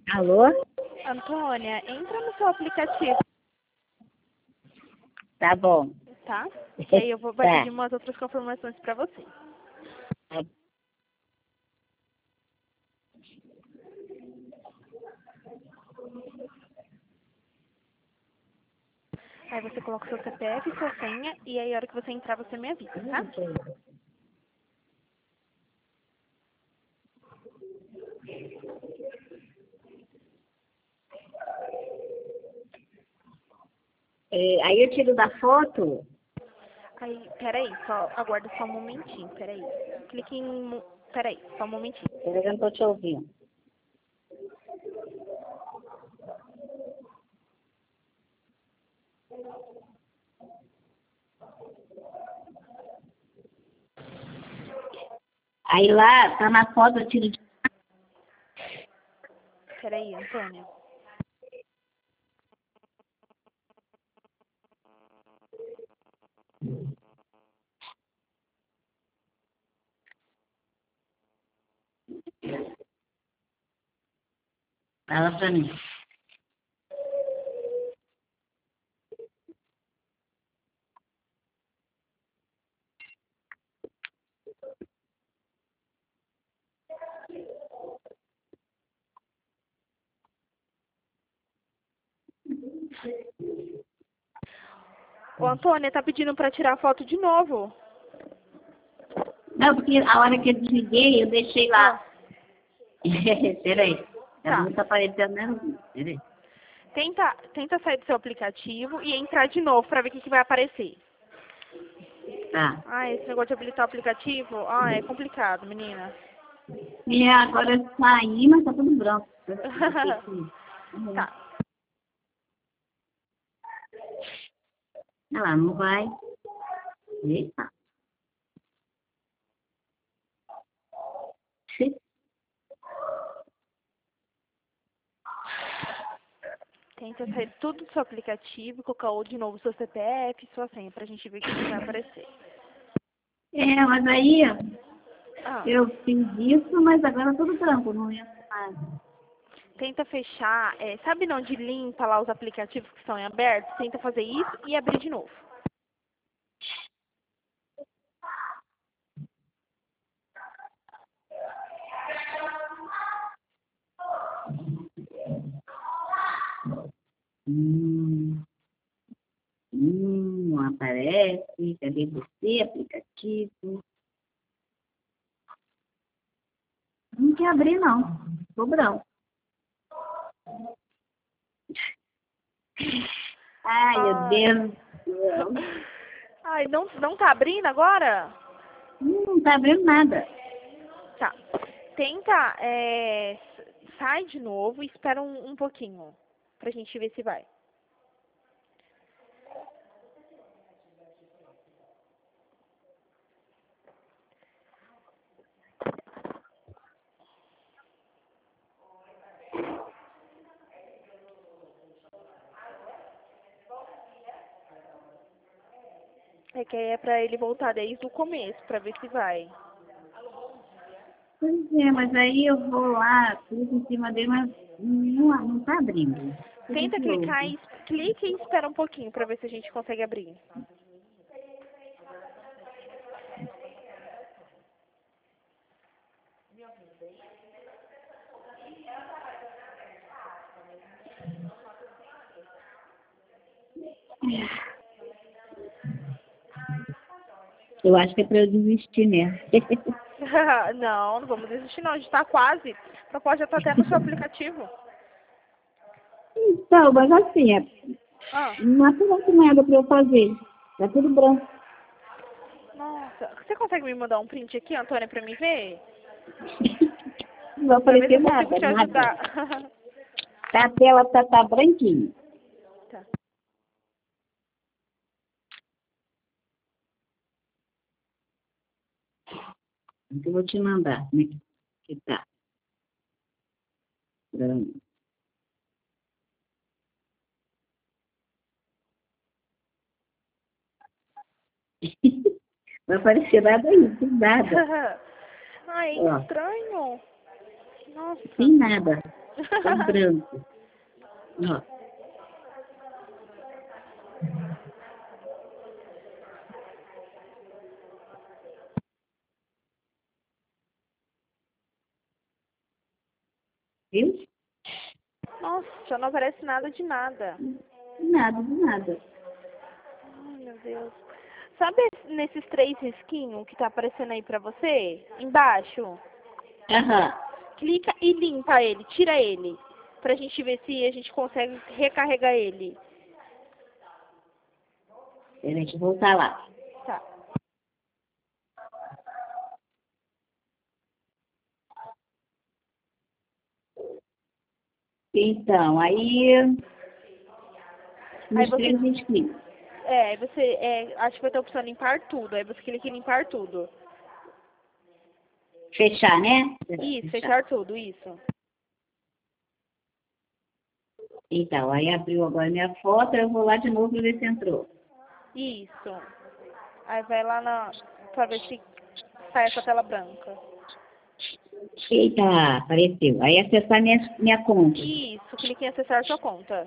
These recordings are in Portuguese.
Alô? Antônia, entra no seu aplicativo, Tá bom. tá? Que aí eu vou Tá. pedir umas outras confirmações pra você. Aí você coloca o seu CPF, sua senha, e aí a hora que você entrar você me avisa, tá? Aí eu tiro da foto. Aí, peraí, só aguarda só um momentinho, peraí. Clique em... Peraí, só um momentinho. Eu não tô te ouvindo. Aí lá, tá na foto, eu tiro de... Peraí, Antônia. Fala pra mim. Ô, Antônia, tá pedindo pra tirar foto de novo. Não, porque a hora que eu desliguei, eu deixei lá. Peraí. A Tá. luz tá aparecendo, né? Peraí. Tenta sair do seu aplicativo e entrar de novo pra ver o que vai aparecer. Tá. Ah, esse negócio de habilitar o aplicativo, é complicado, menina. E agora eu saí, mas tá tudo branco. Tá. Olha lá, não vai. Eita. Tenta sair tudo do seu aplicativo, colocar de novo seu CPF e sua senha pra gente ver o que vai aparecer. Mas aí Ah, eu fiz isso, mas agora tudo branco, não entra mais. tenta fechar, sabe onde limpa lá os aplicativos que estão em aberto? Tenta fazer isso e abrir de novo. Não aparece. Cadê você, aplicativo? Não quer abrir, não. Ficou branco. Ai, meu Ai. Deus do céu. Ai, não tá abrindo agora? Não tá abrindo nada. Tá. Tenta, sai de novo e espera um pouquinho pra gente ver se vai. É que aí é pra ele voltar desde o começo, pra ver se vai. Pois é, mas aí eu vou lá, clico em cima dele, mas não tá abrindo. Tudo Tenta de novo. clicar clica e espera um pouquinho pra ver se a gente consegue abrir. Eu acho que é pra eu desistir mesmo. Não vamos desistir não, a gente tá quase. A proposta já tá até no seu aplicativo. Então, mas assim, Ah, não aparece nada pra eu fazer. Tá tudo branco. nossa, você consegue me mandar um print aqui, Antônia, pra mim ver? Não vai Pra ver se aparecer eu consigo nada, te nada. ajudar. A tela tá branquinha. Tá. Então eu vou te mandar. Como é que tá? Pronto. Não vai aparecer nada aí, tem nada. Ai, Ó, estranho. tem Nossa. nada. Tá branco. Ó. Viu? Nossa, não aparece nada de nada. Nada, de nada. Ai, meu Deus. Sabe nesses 3 risquinhos que tá aparecendo aí pra você? Embaixo? Aham. Clica e limpa ele, tira ele. Pra gente ver se a gente consegue recarregar ele. Peraí, deixa eu voltar lá. Tá. Então, aí Aí nos você, 3 inscritos. aí você, acho que vai ter a opção limpar tudo. Aí você clica em limpar tudo. Fechar, né? Isso, fechar tudo, isso. Então, aí abriu agora minha foto, eu vou lá de novo ver se entrou. Isso. Aí vai lá pra ver se sai essa tela branca. Eita, apareceu. Aí acessar minha conta. Isso, clique em acessar sua conta.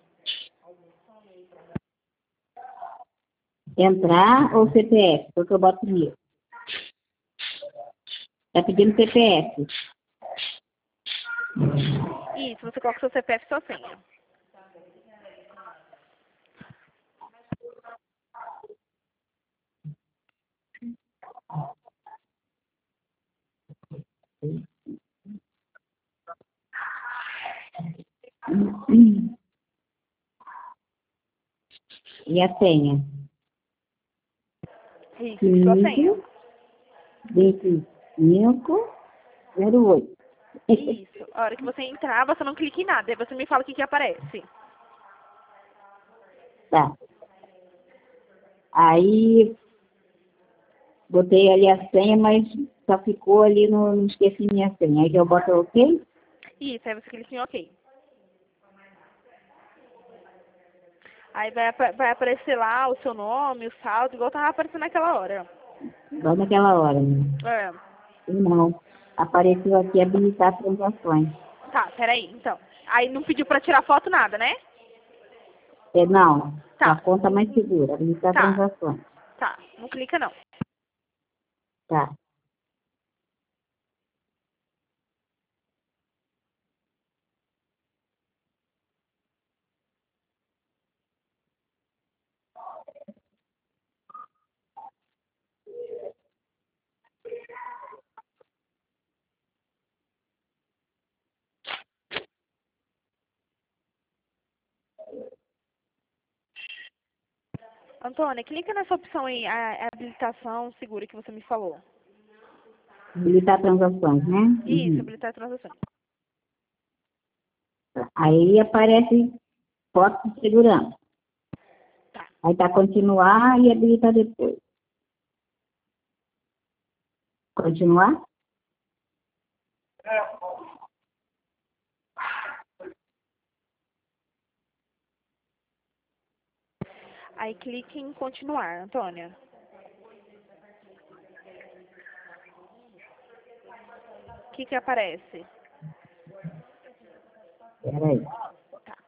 Entrar ou CPF? Porque eu boto primeiro. Tá pedindo CPF. Isso, você coloca seu CPF e sua senha. E a senha? Isso, sua senha. 2508. Isso. A hora que você entrar, você não clica em nada. Aí você me fala o que que aparece. Tá. Aí botei ali a senha, mas só ficou ali no não esqueci minha senha. Aí eu boto OK? Isso, aí você clica em OK. Aí vai aparecer lá o seu nome, o saldo, igual tava aparecendo naquela hora. Igual naquela hora, né? É. Não. Apareceu aqui habilitar transações. Tá, peraí, então. Aí não pediu pra tirar foto nada, né? Não. A Tá, conta mais segura, habilitar tá, transações. tá. Não clica não. Tá. Antônia, clica nessa opção aí, a habilitação segura que você me falou. Habilitar transações, né? Isso, Uhum. habilitar transações. Aí aparece foto de segurança. Tá. Aí tá continuar e habilitar depois. Continuar? Aí clique em continuar, Antônia. O que que aparece? Peraí. Tá.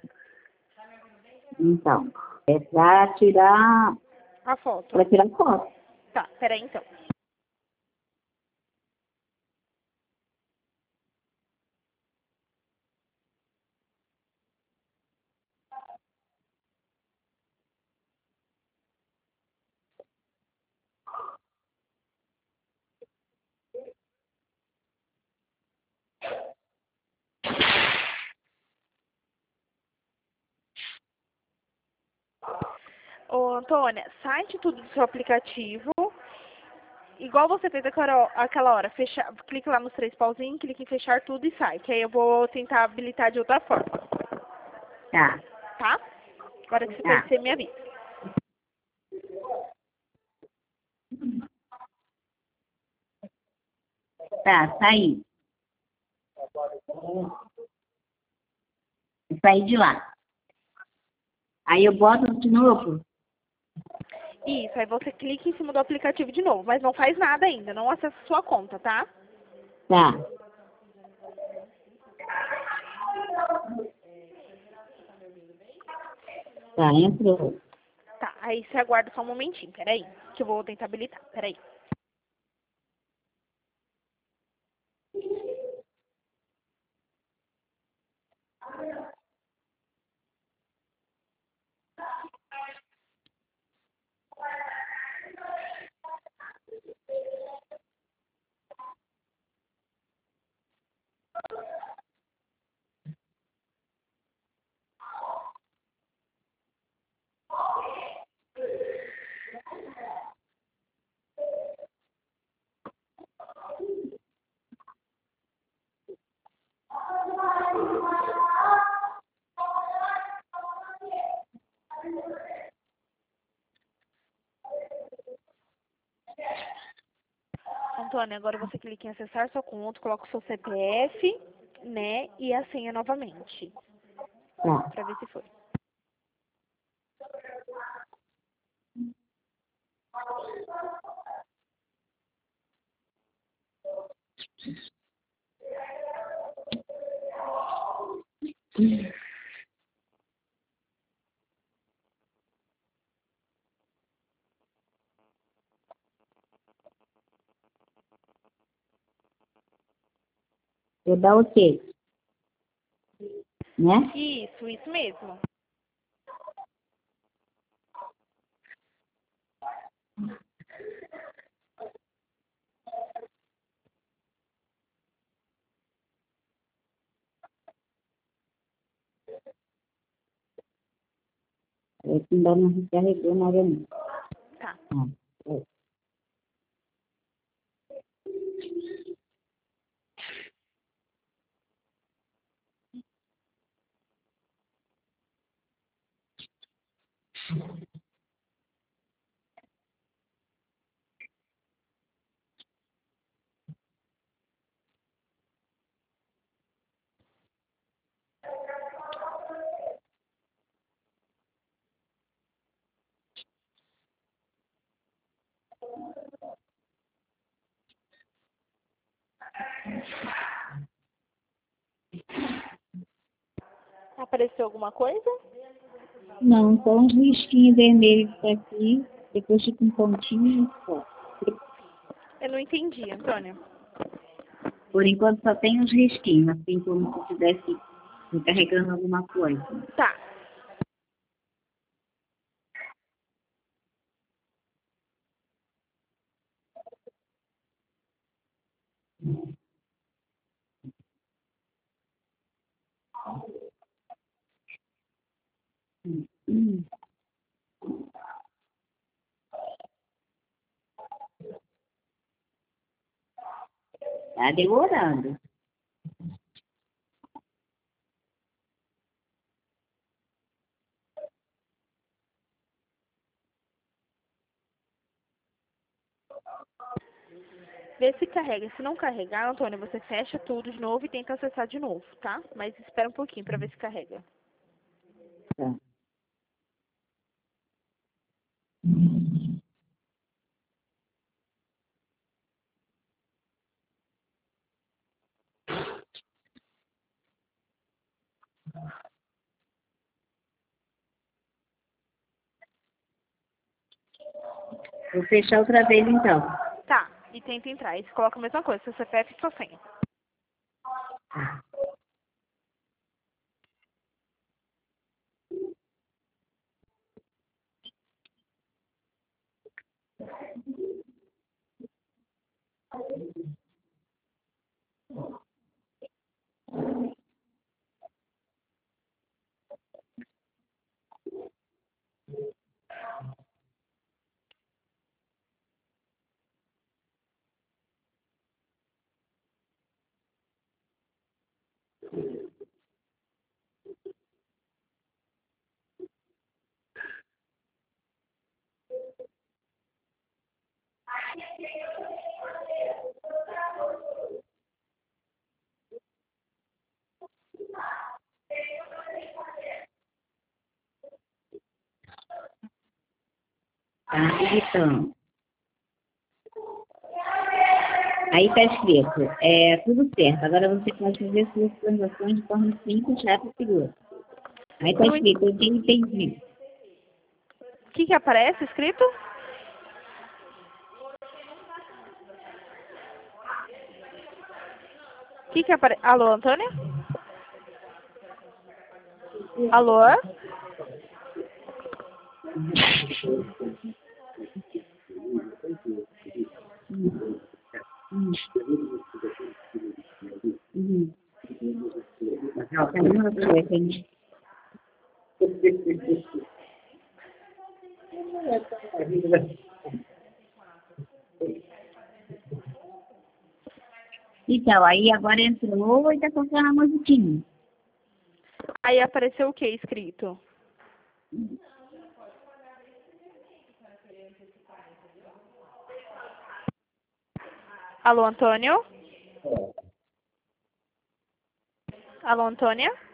Então, é para tirar, A foto. para tirar foto. Tá, peraí então. Ô, Antônia, sai de tudo do seu aplicativo. Igual você fez aquela hora. Clique lá nos 3 pauzinhos, clique em fechar tudo e sai. Que aí eu vou tentar habilitar de outra forma. Tá, Tá? Agora que tá, você me avisa. tá, saí. Saí de lá. Aí eu boto de novo. Isso, aí você clica em cima do aplicativo de novo, mas não faz nada ainda, não acessa sua conta, tá? Tá. Tá, entrou. Tá, aí você aguarda só um momentinho, peraí, que eu vou tentar habilitar, peraí. Antônia, agora você clica em acessar sua conta, coloca o seu CPF, né, e a senha novamente, Tá. pra ver se foi. Eu dar o quê? Né? Isso mesmo. Aí ainda não recarregou nada não. Tá. É. Apareceu alguma coisa? Não, só um risquinho vermelho que tá aqui, depois fica um pontinho e só. Eu não entendi, Antônia. Por enquanto só tem os risquinhos, assim como se estivesse recarregando alguma coisa. Tá. Hum. Tá demorando. Vê se carrega. Se não carregar, Antônia, você fecha tudo de novo e tenta acessar de novo, tá? Mas espera um pouquinho pra ver se carrega. Tá. Vou fechar outra vez então. Tá. E tenta entrar. Aí você coloca a mesma coisa, seu CPF e sua senha. Tá, então. Aí tá escrito, tudo certo. Agora você pode fazer suas transações de forma simples, rápida e segura. Aí tá Não, escrito, eu tenho entendido. O que aparece escrito? O que aparece? Alô, Antônia? Alô? Então, aí agora entrou e tá tocando a musiquinha. Aí apareceu o que escrito? Alô, Antônio? Alô, Antônia?